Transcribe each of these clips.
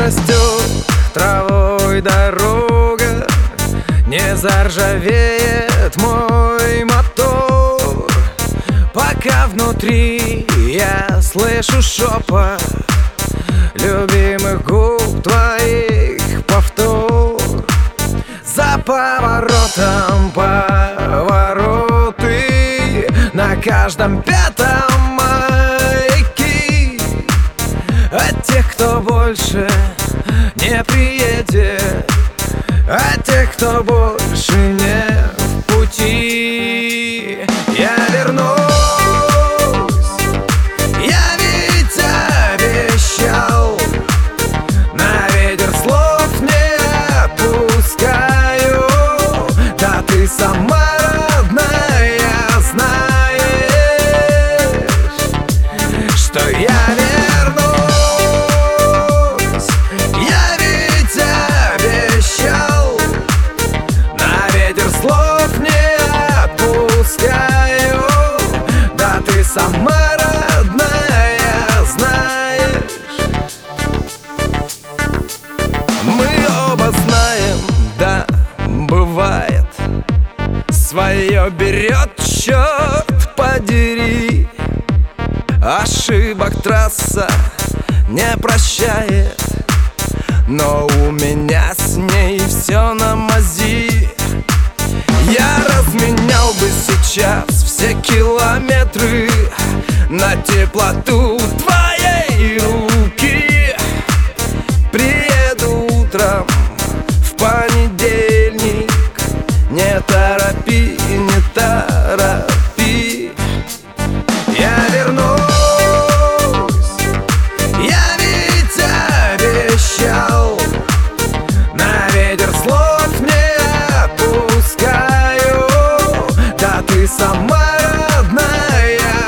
зарастет травой дорога, не заржавеет мой мотор, пока внутри я слышу шепот любимых губ твоих повтор. За поворотом повороты, на каждом пятом маяки от тех, кто больше не приедет, от тех, кто больше не в пути. Я вернусь, я ведь обещал, на ветер слов не отпускаю. Да ты сама родная знаешь, что я вернусь. Я ведь обещал, на ветер слов не отпускаю. Да ты сама родная знаешь. Мы оба знаем, да, бывает, свое берет, черт подери. Ошибок трасса не прощает, но у меня с ней все на мази. Я разменял бы сейчас все километры на теплоту твоей руки. Приеду утром в понедельник, не торопи, не торопи. Я вернусь, я ведь обещал, на ветер слов не отпускаю. Да ты сама родная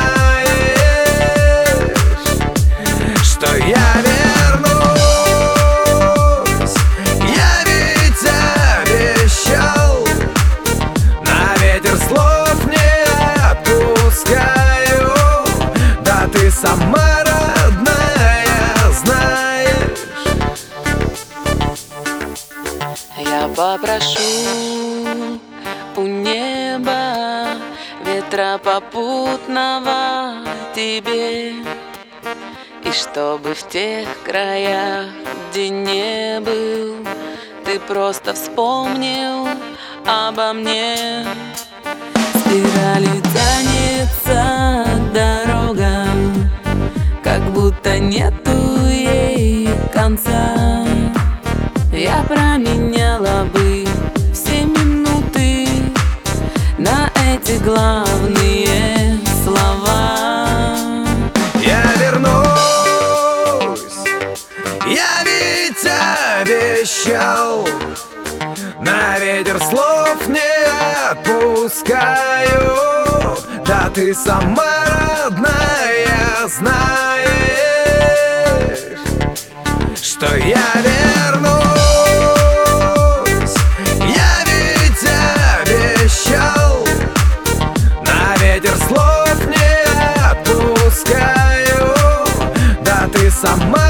знаешь, что я вернусь. Я ведь обещал, на ветер слов не отпускаю. Да ты сама родная знаешь. Я попрошу у неба ветра попутного тебе, и чтобы в тех краях, где не был, ты просто вспомнил обо мне. Спиралью тянется дорога, как будто нету ей конца. Я променяла бы все минуты на эти главные слова. Я вернусь, я ведь обещал, на ветер слов не отпускаю. Да ты сама родная знаешь, что я вернусь. Я ведь обещал, на ветер слов не отпускаю. Да ты сама